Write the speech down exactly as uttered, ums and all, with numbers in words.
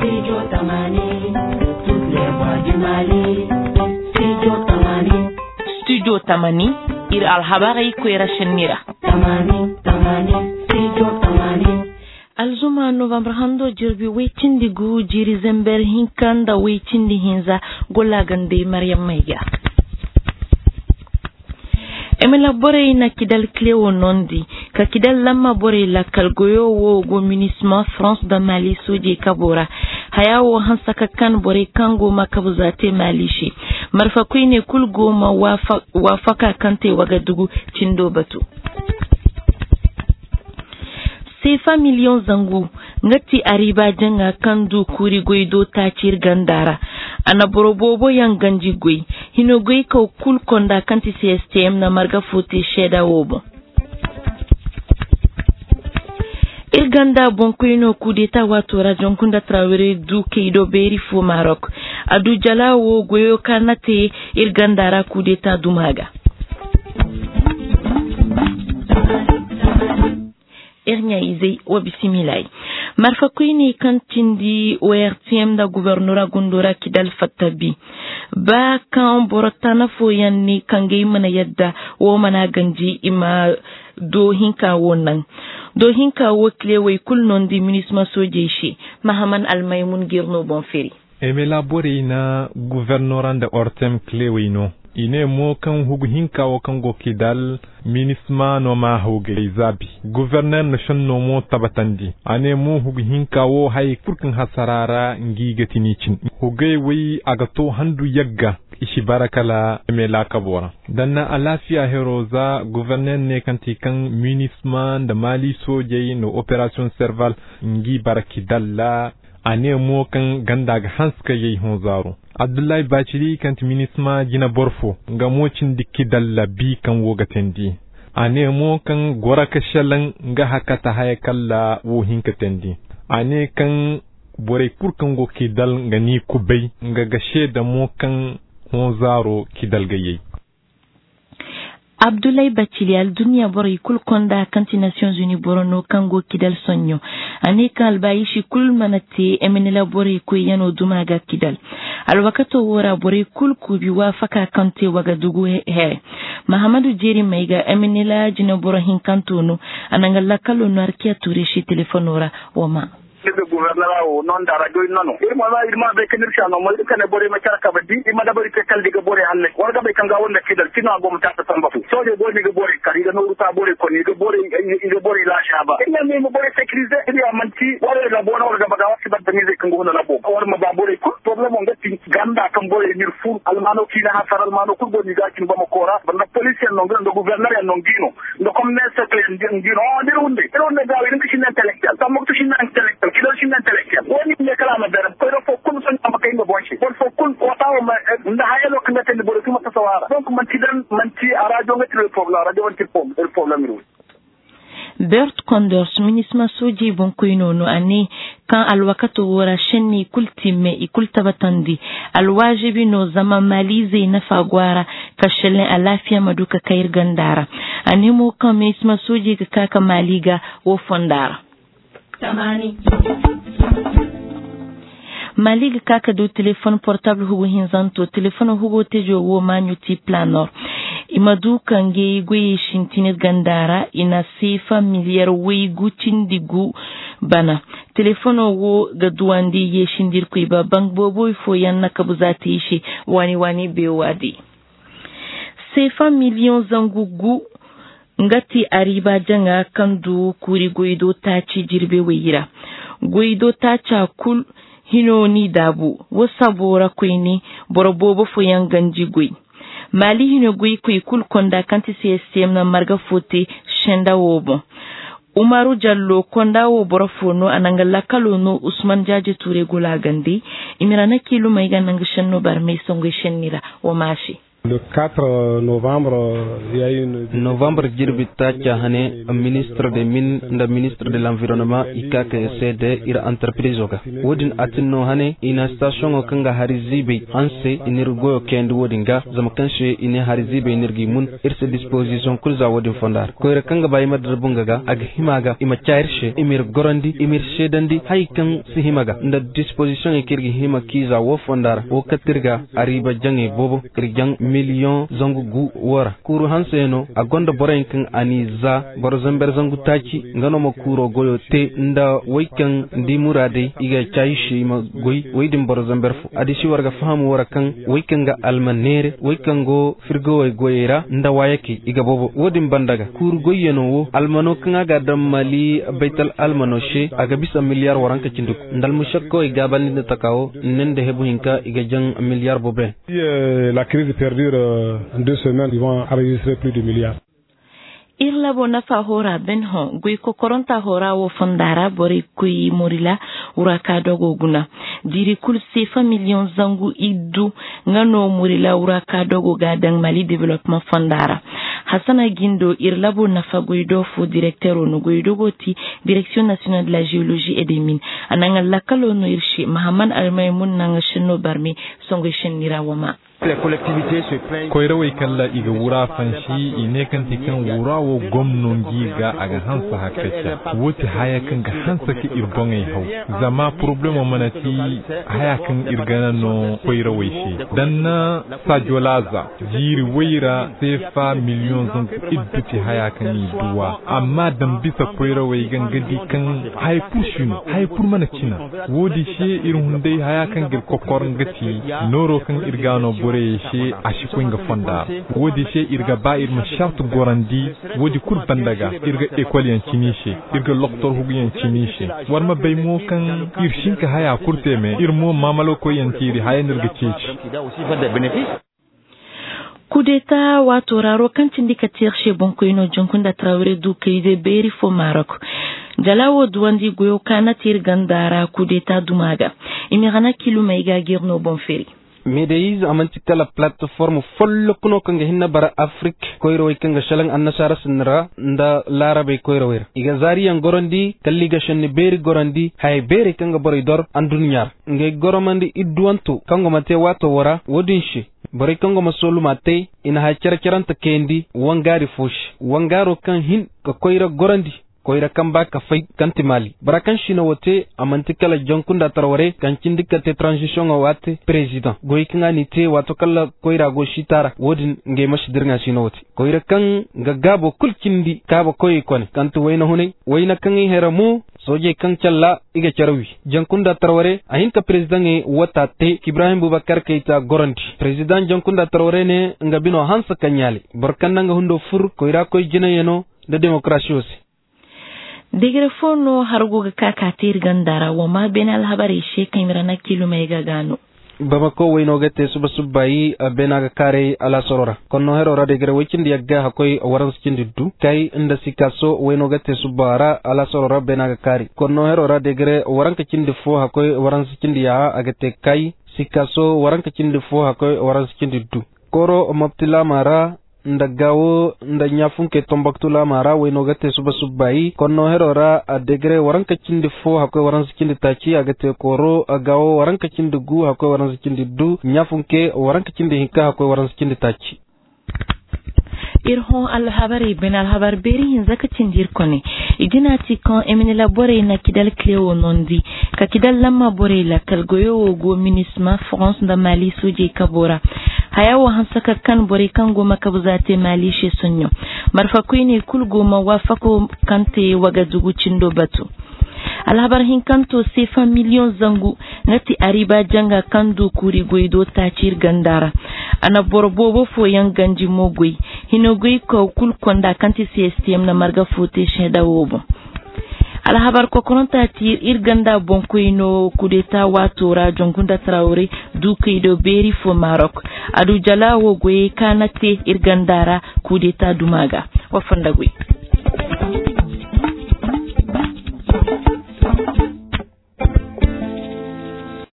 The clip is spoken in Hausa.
Studio Tamani, toutes les voix du Mali. Studio Tamani. Studio Tamani, ir alhabari kwera shenira. Tamani, Tamani, Studio Tamani. Alzuma November hando jirbi wechindi gu jiri zember hinkanda wechindi hinza golagande Mariam Maiga. Emela bore na kidal cleo nondi ka kidal lama bore la kalgoyo wo go munisma France da Mali soje kabora hayawo hansaka kan bore kango makabuzate malishi marfa kuine kulgo ma wafa wafaka kante wagadugu cindo batu sefa million zangu ngati ariba janga kandu kuri goido ta cir gandara ana borobobo yang ganji goi hino goi ko kul konda kanti C S T M na marga futi sheda wobo il ganda bonkuino kudeta watu rajon kunda Traoré du keido beri fu Maroc adu jala wo goyo kanate il gandara kudeta dumaga ernya izei wabisimilai marfa kuini kantindi O R T M da guvernora gundura kidal fatabi ba kan borotana fo yanni kange mana yadda wo mana ganji ima do hinka wonan do hinka wo klewai kulnon di munisma soje shi mahaman almaymun girno bonferi emela borina guvernora da O R T M klewai no ine mo kan hugu hinka wo kan go kidal minisma no ma hugu zabi gouverneur no shonno mo tabatandi ane mo hugu hinka wo hay kurkin hasarara ngiga tinicin hugay wi agato handu yagga ishi barakala mela kabora danna alafiya heroza gouverneur ne kanti kan minisma da Mali soje no operation serval ngi barakidalla ane mo kan gandaga hanska yayi honzaro Abdullahi Bachili kanti minisma jina borfo nga mocin dikki dalla bi kan wogatendi ane mo kan gora kashalan nga hakata hayakalla wo hinkatendi ane kan bore kurkan go kidal nga ni kubay nga gashe da mo kan honzaro kidal gaye Abdoulaye Bachili al dunia bori kul konda kanti Nations Unies borono kango kidal sonyo ane kan albayishi kul manate emenela bori ko yano dumaga kidal al wakato wora bori kul kubi wa faka kante waga dugu he Mahamadou Jeri Maiga emenela jina boro hinkantono anangala kalo narkia tureshi telefonora wama le gouverneur o non dara joy nano e mo la irma be kenir chano mo ke ne bore ma charaka badi e ma da bari ke kal diga bore hanne warga be kanga wonda kidal tino go mo tata tamba fu so je bore ni go bore kari ga no ruta bore ko ni go bore ni go bore la shaba e ne mo bore sécuriser e ya manti wala la bona warga baga wasi badda musique kango hono la bo war ma ba bore ko problème on gatti ganda kan bore ni fu almano kina ha faral mano ko boni ga kin ba mo kora banda police no go gouverneur no ngino ndo comme ne secret ngino on dir hunde e on ne ga wi ngi intellectuel tammo to shin intellectual kilo shin intellectuel woni ne kala ma dara ko fo kun son am kay ngo bonchi ko fo kun ko taw ma nda hayelo ko ngate ni boro kuma tasawara donc man ti dan man ti radio ngati le problème radio wonti le problème ru Bert Condors minisma soji bonkoino no ane kan alwakato wora shenni kultime ikultabatandi alwajibi no zama malize na fagwara kashelen alafiya maduka kair gandara ane mo kan minisma soji ka kaka maliga wo fondara Tamani. Maliga kaka do telefone portable hugo hinzanto telefone hugo tejo wo manyuti planor imadu kange gwe shintinet gandara ina sefa miliyar wei gucindigu bana telefone wo ga duwandi ye shindir ku ba bank bobo fo yanna kabuzati shi wani wani be wadi sefa million zangugu ngati ariba janga kandu kuri goido ta ci jirbe weyira goido ta cha kul hino ni dabu wasabora kuini borobobo fo yanganji goi Mali hino gui kui kul konda kanti C S T M na marga fote shenda wobo Umaru Jallo konda wo borofono anangala kalono Usman Jaje Ture gula gandi imirana kilu maiga nangishanno barmei songo shenira wa mashi Le quatre novembre, il y a une novembre jirbi tacha hane ministre des mines nda ministre de l'environnement ikaka cede ira entreprise oga wodin atinno hane ina station o kanga harizibe anse inirgo kendi wodinga zama kanshe ine harizibe nirgi mun irse disposition kulza wodin fondar ko ira kanga bay madar bungaga ag himaga ima chairshe imir gorandi imir shedandi haykan sihimaga nda disposition e kirgi hima kiza wo fondar wo katirga ariba jangi bobo kirjang million zangu gu wara kuru hanseno agonda boren kan aniza borzamber zangu tachi ngano mo kuro goyo te nda waikan ndi murade iga chaishi ma goy waydin borzamber fu adishi warga fahamu wara kan waikan ga almanere waikan go firgo way goyera nda wayake iga bobo wodin bandaga kuru goyeno wo almano kan aga damali baital almano she aga bisa miliyar waranka cinduk ndal mushakko iga balni takawo nende hebu hinka iga jang miliyar bobe la crise perdure en deux semaines ils vont enregistrer plus de milliards. Irla bona fa hora benho gui ko koronta hora wo fondara bori kui murila uraka dogo guna diri kul sefa million zangu iddu ngano murila uraka dogo gadang Mali development fondara Hassana Gindo irla bona fa guido fu directeur no guido goti direction nationale de la géologie et des mines ananga lakalo no irshi Mahaman Almaymun nanga shino barmi songo shenira wama les collectivités se plaignent koyra kala iga wura fanshi ine kan tikan wura wo gomnon giga aga hansa hakacha wuti haya kan ga hansa ki irbongai hau zama problemo manati haya kan irgana no koyra shi danna sajolaza jiri waira sefa million zan idduti haya kan duwa amma dan bisa koyra wai gangadi kan hay pushino hay purmana cina wodi she irin hundai haya kan gir kokorin gati noro kan irgano bore she ashikwinga fonda wodi she irga ba irma shart gorandi wodi kurban daga irga ekwaliyan cinishe irga loktor hugiyan cinishe warma bay mo kan irshinka haya kurteme irmo mamalo ko yantiri haya nirga ceci kudeta wato raro kan tindika tirshe bonko ino jonkunda Traoré du kayde beri fo Maroc jalawo duwandi goyo kana tir gandara kudeta dumaga imirana kiluma iga girno bonferi Medeiz amantika la plateforme follo kuno kanga hinna bara Afrique koyro kanga shalang annasara sinra nda larabe koyro wer iga zari yang gorondi kalliga shanni beri gorondi hay beri kanga bori dor andunyar nge goromandi idduantu kango mate wato wora wodinshi bari kango masolu mate ina ha cerceranta kendi wangari fush wangaro kan hin ka koyro gorondi koyra kamba ka fay kanti Mali barakan shina wote amantikala jonkunda Traoré kan cindika te transition wate president goykinga ni te wato kala koyra go shitara wodin nge mashidirnga shina wote koyra kan gagabo kulkindi kaba koy kone kantu wayna hunay wayna kan heramu soje kan challa iga charawi jonkunda Traoré ahinka president e wata te Ibrahim Boubacar Keita goranti president jonkunda Traoré ne ngabino hansa kanyali barkananga hundo fur koyra koy jina yeno de démocratie aussi Degere fono harguga kakatir gandara wama benal habari she kamirana kilomega gano Bamako wayno gete suba subai benaga kare ala sorora konno herora degere wicindi yagga hakoy warans cindiddu kay inda sikaso wayno gete subara ala sorora benaga kare konno herora degere waranka cindi fo hakoy warans cindi ya agate kay sikaso waranka cindi fo hakoy warans cindiddu koro mabtila mara ndagawo nda nyafunke tombaktula mara wayno gate suba subai konno herora a degre waranka cindi fo hakoy waranka cindi tachi agate koro agawo waranka cindi gu hakoy waranka cindi du nyafunke waranka cindi hinka hakoy waranka cindi tachi irhon al habari ben al habar beri hin zaka cindir kone igina ti kan emine la bore na kidal cleo nondi ka kidal lamma bore la kalgoyo go minisma France da Mali suje kabora hayawa hansaka kan bore kan go makabuzate Mali she sunyo marfa kuini kul go mawafako kante wagadugu cindo batu alhabar hin kanto sefa million zangu ngati ariba janga kandu kuri goido tachir gandara ana borbobo fo yang ganji mogoi hinogoi ko kul konda kanti C S T M na marga fote sheda wobo alhabar ko konta tir irganda bonko ino kudeta wato jonkunda Traoré du kaido beri fo Maroc adu jalawo goye kanate irgandara kudeta dumaga wafanda goy